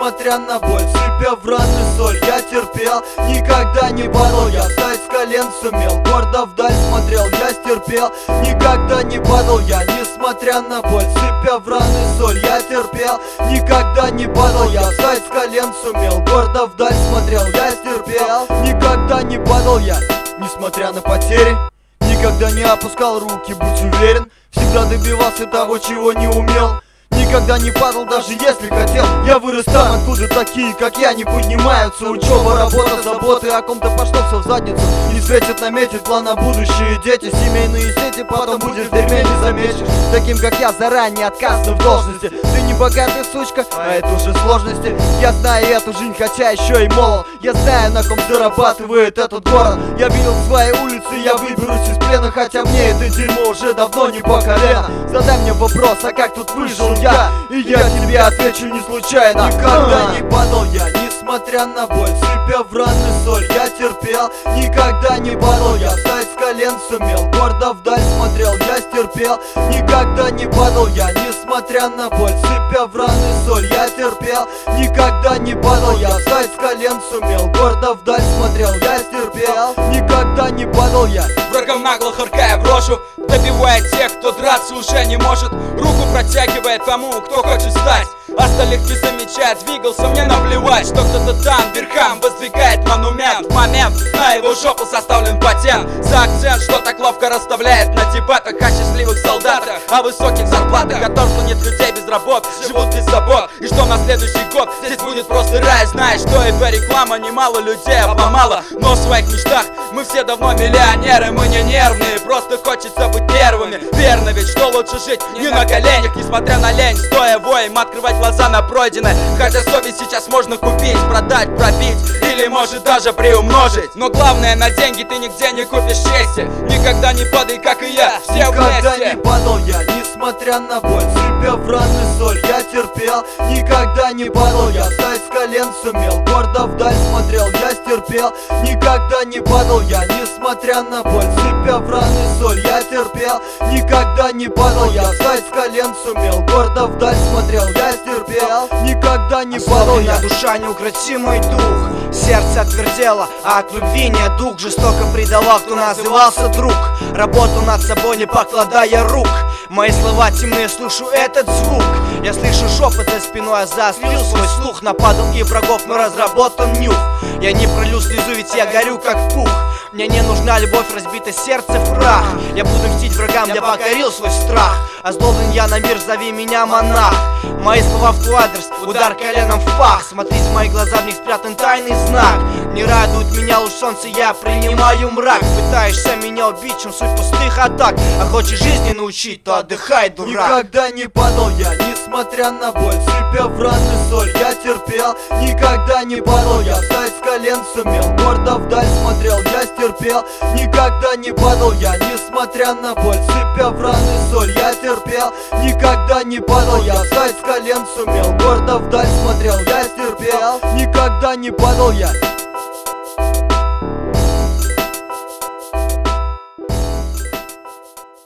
несмотря на боль, сыпя в раны соль, я терпел, никогда не падал, я встать с колен сумел, гордо вдаль смотрел, я стерпел, никогда не падал я, несмотря на боль, сыпя в раны соль, я терпел, никогда не падал я, встать с колен сумел, гордо вдаль смотрел, я стерпел, никогда не падал я, несмотря на потери, никогда не опускал руки, будь уверен, всегда добивался того, чего не умел. Никогда не падал, даже если хотел. Я вырос там, откуда такие, как я, не поднимаются. Учеба, работа, заботы, о ком-то пошло все в задницу. Не светит, наметит план на будущее. Дети, семейные сети, потом будешь в дерьме, не заметишь. Таким, как я, заранее отказано в должности. Ты не богатая сучка, а это уже сложности. Я знаю эту жизнь, хотя еще и молод. Я знаю, на ком зарабатывает этот город. Я видел свои улицы, я выберусь из плена, хотя мне это дерьмо уже давно не по колено. Задай мне вопрос, а как тут выжил я? И я тебе отвечу не случайно. Никогда не падал я, несмотря на боль, сыпя в раны соль, я терпел, никогда не падал я, встать с колен сумел, гордо вдаль смотрел, я стерпел, никогда не падал я, несмотря на боль, сыпя в раны соль, я терпел, никогда не падал я, встать с колен сумел, гордо вдаль смотрел, я стерпел, никогда не падал я. Врагом нагло харкая в рожу, добивает тех, кто драться уже не может, руку протягивает тому, кто хочет стать. Остальных не замечает, двигался, мне наплевать, что кто-то там верхам воздвигает монумент. Момент, на его жопу составлен патент за акцент, что так ловко расставляет на дебатах о счастливых солдатах, о высоких зарплатах, о том, что нет людей без работ, живут без забот, и что на следующий год здесь будет просто рай. Знаешь, что эта реклама немало людей обломала, но в своих мечтах мы все давно миллионеры. Мы не нервные, просто хочется быть первыми. Верно ведь, что лучше жить не на коленях, несмотря на лень, стоя воем, открывать глаза на пройденное. Хотя совесть сейчас можно купить, продать, пробить или может даже приумножить. Но главное, на деньги ты нигде не купишь счастье. Никогда не падай, как и я, все вместе. Никогда не падал я, несмотря на боль, сыпя в раны соль, я терпел, никогда не падал я, встать с колен сумел, гордо вдаль смотрел, я стерпел, никогда не падал я, несмотря на боль, сыпя в раны соль, я терпел, никогда не падал я, встать с колен сумел, гордо вдаль смотрел, я стерпел, никогда не падал я. Душа неукротимый дух, сердце отвердело, а от любви нет дух. Жестоко предала, кто назывался друг, работу над собой не покладая рук. Мои слова темные, слышу этот звук. Я слышу шепот за спиной, а заострил свой слух. Нападал и врагов, но разработан нюх. Я не пролью слезу, ведь я горю как пух. Мне не нужна любовь, разбито сердце в прах. Я буду мстить врагам, я покорил свой страх. Озлоблен я на мир, зови меня монах. Мои слова в твой адрес, удар коленом в пах. Смотри в мои глаза, в них спрятан тайный знак. Не радует меня луч солнца, я принимаю мрак. Пытаешься меня убить, чем суть пустых атак. А хочешь жизни научить, то отдыхай, дурак. Никогда не падал я, несмотря на боль, сыпя в раны соль, я терпел, никогда не падал я, встать с колен сумел, гордо вдаль смотрел, я стерпел, никогда не падал я, несмотря на боль, сыпя в раны соль, я терпел, никогда не падал я, встать с колен сумел, гордо вдаль смотрел, я стерпел, никогда не падал я.